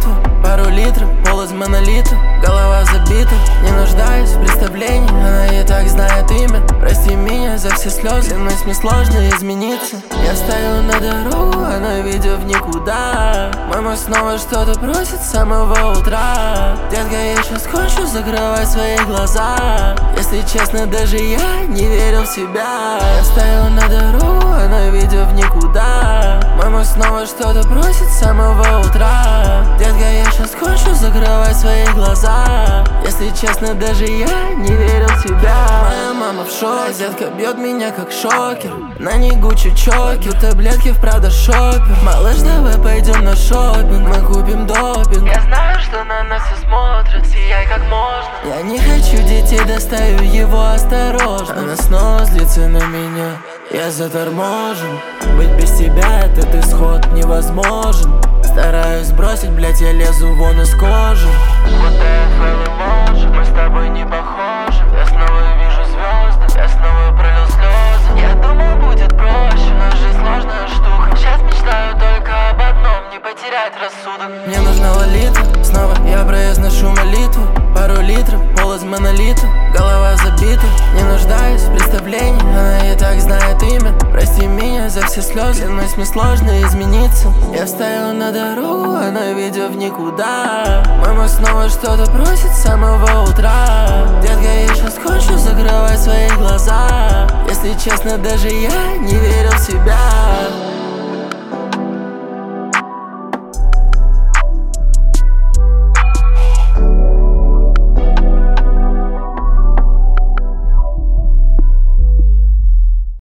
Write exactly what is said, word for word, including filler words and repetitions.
молитву, пару литров, пол из монолита, голова забита. Не нуждаюсь в представлении, она и так знает имя. Прости меня за все слезы, клянусь, мне сложно измениться. Я встаю на дорогу, она видя в никуда. Мама снова что-то просит с самого утра. Детка, я сейчас хочу закрывать свои глаза. Если честно, даже я не верил в себя. Я встаю на дорогу, она видя в никуда. Мама снова что-то просит с самого утра. Детка, я сейчас хочу закрывать свои глаза. Если честно, даже я не верил в себя. Моя мама в шоке, детка бьет меня как шокер. На ней Гуччи чокер, таблетки в Прада шопер. Малыш, давай пойдем на шопинг, мы купим допинг. Я знаю, что на нас все смотрят, сияй как можно. Я не хочу детей, доставлю его осторожно. Она снова злится на меня, я заторможен. Быть без тебя этот исход невозможен. Стараюсь сбросить, блять, я лезу вон из кожи. Вот ТФЛ эмоджи, мы с тобой не похожи. Я снова вижу звезды, я снова пролил слезы. Я думал, будет проще, но жизнь сложная штука. Сейчас мечтаю только об одном, не потерять рассудок. Мне нужна лолита, снова я произношу молитву. Пару литров, пол из монолита, голова забита. Не нуждаюсь в представлении, она и так знает имя. Прости меня за все слезы, клянусь, мне сложно измениться. Я встаю на дорогу, она видя в никуда. Мама снова что-то просит с самого утра. Детка, я сейчас хочу закрывать свои глаза. Если честно, даже я не верил в себя.